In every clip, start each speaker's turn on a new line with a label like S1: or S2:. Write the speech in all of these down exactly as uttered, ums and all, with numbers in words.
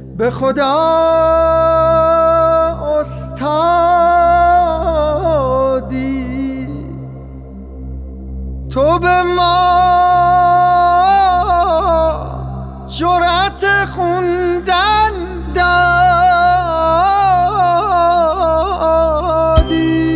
S1: به خدا استادی تو به ما جرأت خوندن دادی.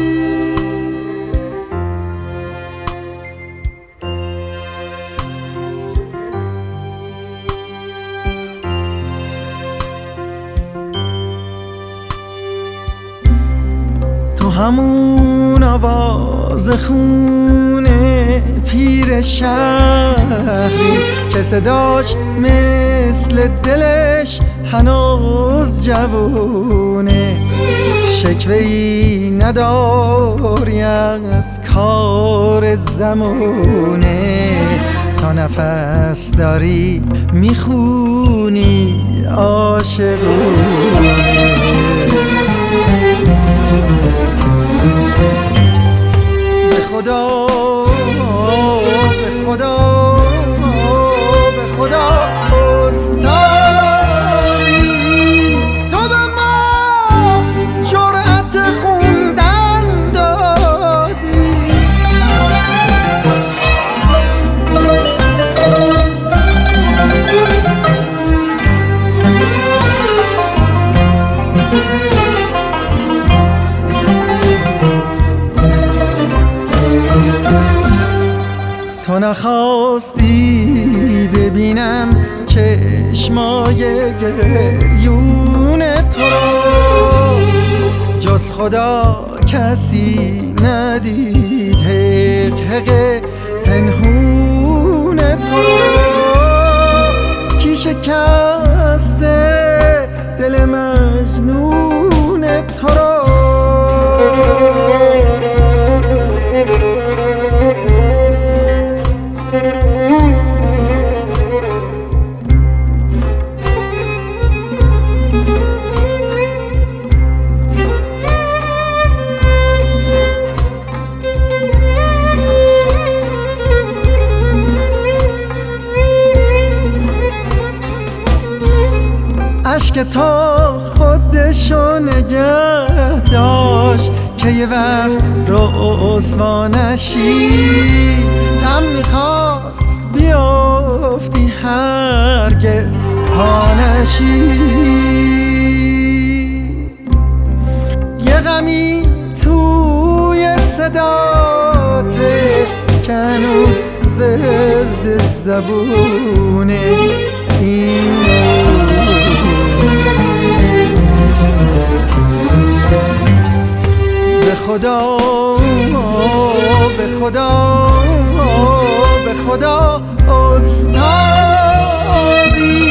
S1: تو همون آواز خونه پیر شهری که صداش مثل دلش هنوز جوونه، شکوه‌ای نداری از کار زمونه، تا نفس داری میخونی عاشقونه. به خدا به خدا به خدا استادی تو به ما جرأت خوندن دادی. تو نخواستی ببینم چشمای گریون تو را، جز خدا کسی ندید حق حق پنهون تو را. کی شکسته دل مجنون تو را؟ عشق تو خودشو نگه داشت که یه وقت رسوا نشی، غم میخواست بیافتی هرگز پا نشی. یه غمی توی صداته که هنوز ورد زبونه این به خدا به خدا به خدا استادی